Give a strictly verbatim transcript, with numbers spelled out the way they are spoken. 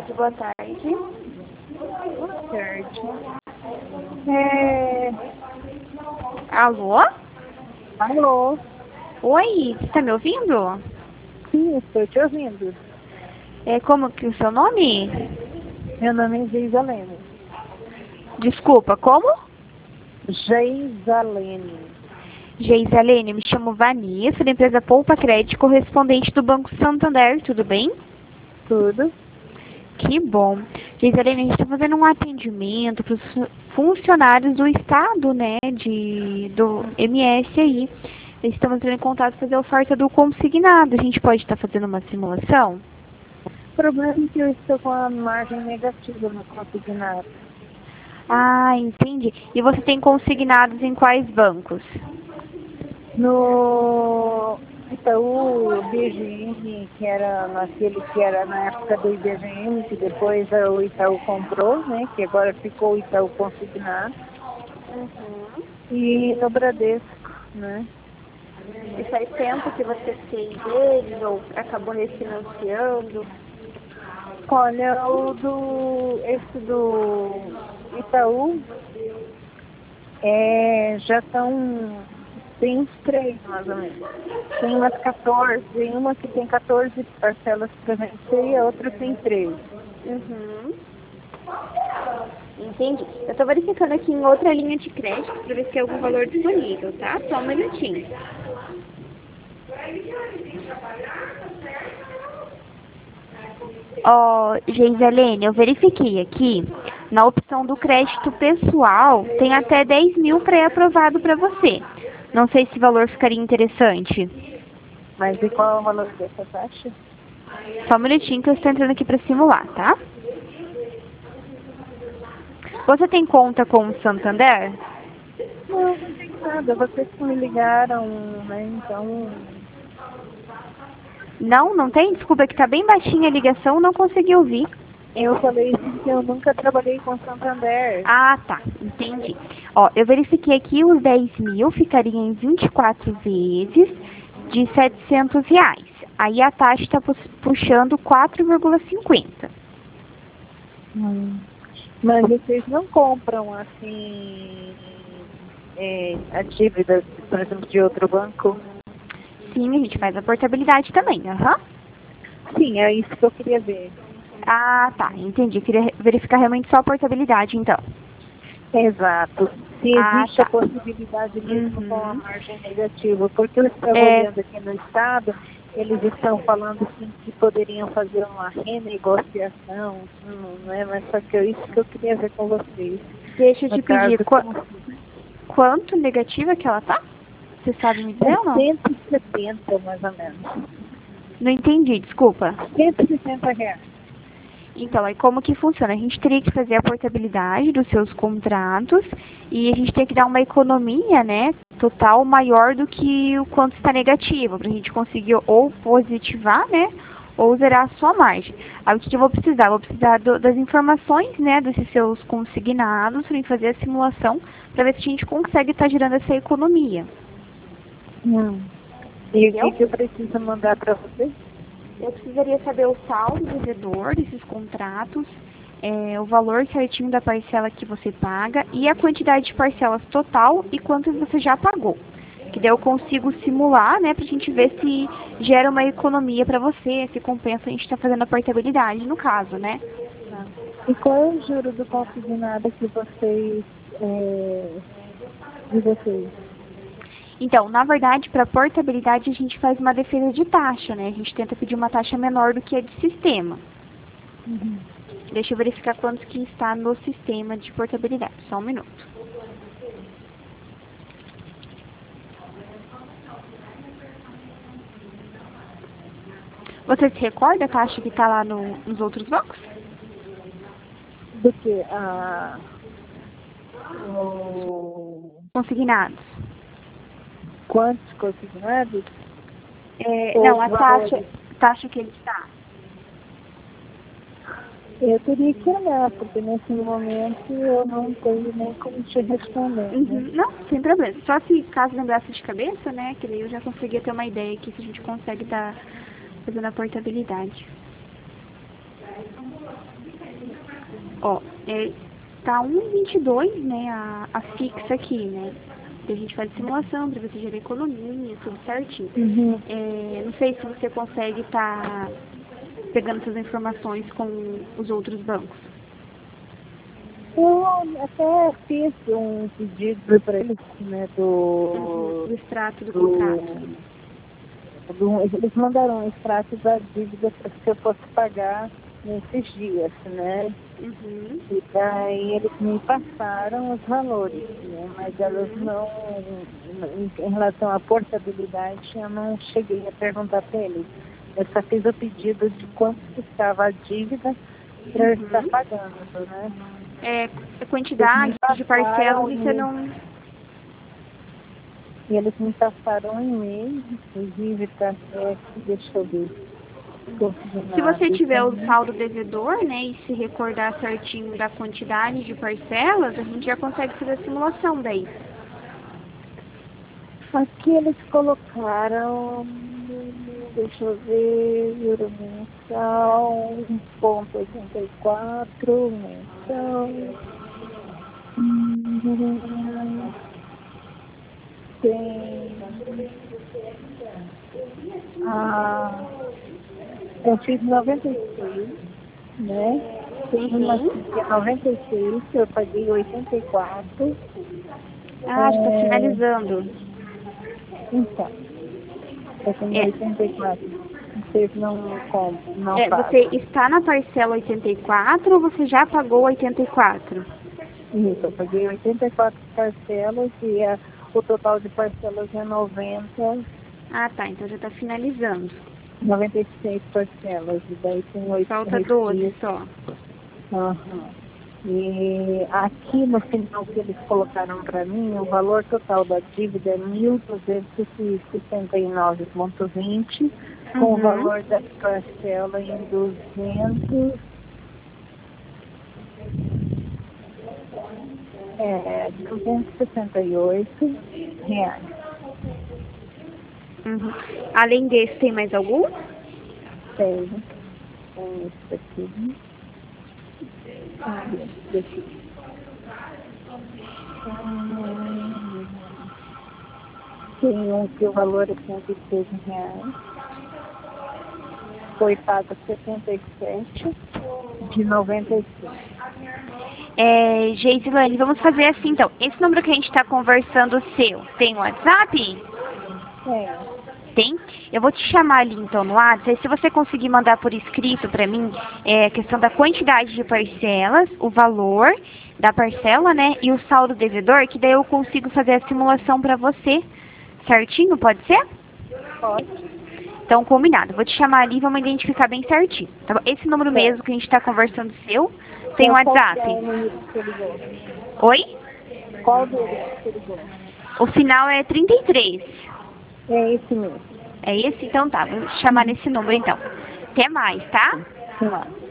tarde, boa tarde. Boa tarde. É... Alô? Alô? Oi, você tá me ouvindo? Sim, estou te ouvindo. É, como que é o seu nome? Meu nome é Geisalene. Desculpa, como? Geisalene. Geisalene, me chamo Vanessa, da empresa Poupa Crédito, correspondente do Banco Santander, tudo bem? Tudo? Que bom. Geisalene, a gente está fazendo um atendimento para os funcionários do Estado, né, de, do M S aí. Estamos entrando em contato para fazer a oferta do consignado. A gente pode estar fazendo uma simulação? O problema é que eu estou com a margem negativa no consignado. Ah, entendi. E você tem consignados em quais bancos? No Itaú, B G M, que era naquele que era na época do I B G M, que depois o Itaú comprou, né? Que agora ficou o Itaú consignado. Uhum. E no Bradesco, né? E faz tempo que você tem deles ou acabou refinanciando? Olha, o do, esse do Itaú, é, já estão, tem uns três mais ou menos. Tem umas quatorze, tem uma que tem quatorze parcelas para vencer e a outra tem treze. Uhum. Entendi. Eu estou verificando aqui em outra linha de crédito para ver se tem algum valor disponível, tá? Só um minutinho. Ó, oh, Geisalene, eu verifiquei aqui, na opção do crédito pessoal, tem até dez mil pré-aprovado para você. Não sei se o valor ficaria interessante. Mas e qual é o valor dessa taxa? Só um minutinho que eu estou entrando aqui para simular, tá? Você tem conta com o Santander? Não, não tem nada. Vocês que me ligaram, né? Então, Não, não tem? Desculpa, é que tá bem baixinha a ligação, não consegui ouvir. eu falei assim que eu nunca trabalhei com Santander. Ah, tá, entendi. Ó, eu verifiquei aqui os dez mil ficariam em vinte e quatro vezes de setecentos reais. Aí a taxa está puxando quatro vírgula cinquenta. Hum. Mas vocês não compram, assim, é, a dívida, por exemplo, de outro banco? Sim, a gente faz a portabilidade também, aham. Uhum. Sim, é isso que eu queria ver. Ah, tá, entendi. Queria verificar realmente só a portabilidade, então. Exato. Se Ah, existe tá. a possibilidade mesmo com a Uhum. margem negativa, porque eu estava É, olhando aqui no estado, eles estão falando assim que poderiam fazer uma renegociação, hum, não é? Mas só que é isso que eu queria ver com vocês. deixa eu No te pedir, caso, qu como quanto negativa que ela tá? Você sabe me dizer ou é não? cento e setenta mais ou menos. Não entendi, desculpa. cento e sessenta reais. Então, aí como que funciona? A gente teria que fazer a portabilidade dos seus contratos e a gente tem que dar uma economia, né, total maior do que o quanto está negativo, para a gente conseguir ou positivar, né, ou zerar a sua margem. Aí o que, que eu vou precisar? Eu vou precisar do, das informações, né, desses seus consignados para fazer a simulação para ver se a gente consegue estar tá gerando essa economia. Hum. E o Entendeu? que, que eu preciso mandar para você? Eu precisaria saber o saldo devedor desses contratos, é, o valor certinho da parcela que você paga e a quantidade de parcelas total e quantas você já pagou. Que daí eu consigo simular, né, pra gente ver se gera uma economia para você, se compensa a gente estar tá fazendo a portabilidade no caso, né? Tá. E qual é o juro do consignado que vocês, é, de vocês? Então, na verdade, para portabilidade a gente faz uma defesa de taxa, né? A gente tenta pedir uma taxa menor do que a de sistema. Uhum. Deixa eu verificar quanto que está no sistema de portabilidade. Só um minuto. Você se recorda a taxa que está lá no, nos outros bancos? Do que? Ah, o... Consignados. Quantos consignados? É, Ou não, os a taxa, valores? taxa que ele está. Eu teria que olhar, porque nesse momento eu não tenho nem como te responder, né? Uhum, não, sem problema. Só se caso lembrasse de cabeça, né, que daí eu já conseguia ter uma ideia aqui se a gente consegue estar fazendo a portabilidade. Ó, é, tá um e vinte e dois, né, a, a fixa aqui, né? A gente faz simulação para você gerar economia, tudo certinho. Uhum. É, não sei se você consegue estar pegando essas informações com os outros bancos. Eu até fiz um pedido para eles, né, Uhum, do, o extrato do do, contrato. do. Eles mandaram um extrato da dívida para que eu fosse pagar nesses dias, né? Uhum. E daí eles me passaram os valores, né? Mas elas Uhum. não, em relação à portabilidade, eu não cheguei a perguntar para eles. Eu só fiz o pedido de quanto estava a dívida para eu estar Uhum. pagando, né? É, a Eles me quantidade de parcelas passaram você e não... e eles me passaram um e-mail, inclusive para aqui, deixa eu ver, Se você confirmado tiver o também. saldo devedor, né, e se recordar certinho da quantidade de parcelas, a gente já consegue fazer a simulação daí. Aqui eles colocaram, deixa eu ver, euro mensal, um ponto oitenta e quatro mensal. Hum, Tem. Ah, eu fiz noventa e seis, né? Tem uma Uhum. aqui que é noventa e seis, que eu paguei oitenta e quatro. Ah, já está É, finalizando. então, eu tenho É, oitenta e quatro. Vocês não compram, não é, você pagam. está na parcela oitenta e quatro ou você já pagou oitenta e quatro? Isso, eu paguei oitenta e quatro parcelas e a, o total de parcelas é noventa, Ah, tá, então já está finalizando. noventa e seis parcelas. E daí tem oito Falta doze restos. só. Aham. E aqui no final que eles colocaram para mim, o valor total da dívida é mil duzentos e sessenta e nove vírgula vinte, com o Uhum. valor da parcela em duzentos, é, duzentos e sessenta e oito reais. Uhum. Além desse, tem mais algum? Tem, tem isso aqui. Ah, deixa eu ver. Hum, Tem um que o valor é cento e treze reais. Foi pago setenta e sete de noventa e seis. É, Geisilane, vamos fazer assim então. Esse número que a gente está conversando seu, tem um WhatsApp? É, Tem? Eu vou te chamar ali então no WhatsApp. Se você conseguir mandar por escrito para mim é, a questão da quantidade de parcelas, o valor da parcela, né? E o saldo devedor, que daí eu consigo fazer a simulação para você. Certinho? Pode ser? pode. Então, combinado. Vou te chamar ali e vamos identificar bem certinho. Tá bom? Esse número mesmo Certo. que a gente está conversando seu, tem um Então, qual que é WhatsApp. o número que você ligou? Oi? Qual deles que você ligou? O final é trinta e três. É esse mesmo. É esse? Então tá. Vou te chamar Uhum. nesse número então. Até mais, tá? Sei lá.